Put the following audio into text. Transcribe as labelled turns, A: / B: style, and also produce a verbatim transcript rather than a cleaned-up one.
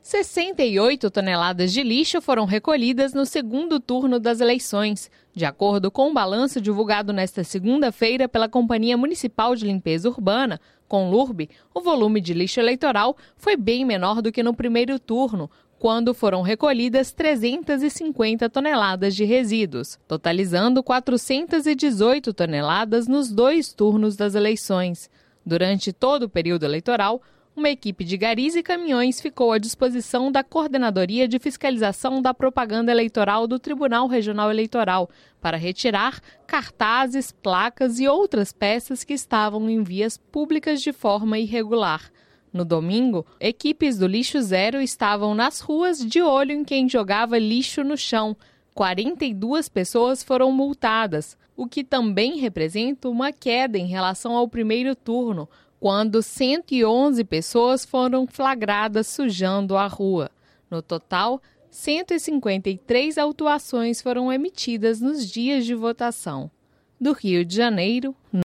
A: sessenta e oito toneladas de lixo foram recolhidas no segundo turno das eleições. De acordo com o balanço divulgado nesta segunda-feira pela Companhia Municipal de Limpeza Urbana, Conlurb, o volume de lixo eleitoral foi bem menor do que no primeiro turno, quando foram recolhidas trezentas e cinquenta toneladas de resíduos, totalizando quatrocentas e dezoito toneladas nos dois turnos das eleições. Durante todo o período eleitoral, uma equipe de garis e caminhões ficou à disposição da Coordenadoria de Fiscalização da Propaganda Eleitoral do Tribunal Regional Eleitoral para retirar cartazes, placas e outras peças que estavam em vias públicas de forma irregular. No domingo, equipes do Lixo Zero estavam nas ruas de olho em quem jogava lixo no chão. quarenta e duas pessoas foram multadas, o que também representa uma queda em relação ao primeiro turno, quando cento e onze pessoas foram flagradas sujando a rua. No total, cento e cinquenta e três autuações foram emitidas nos dias de votação. Do Rio de Janeiro,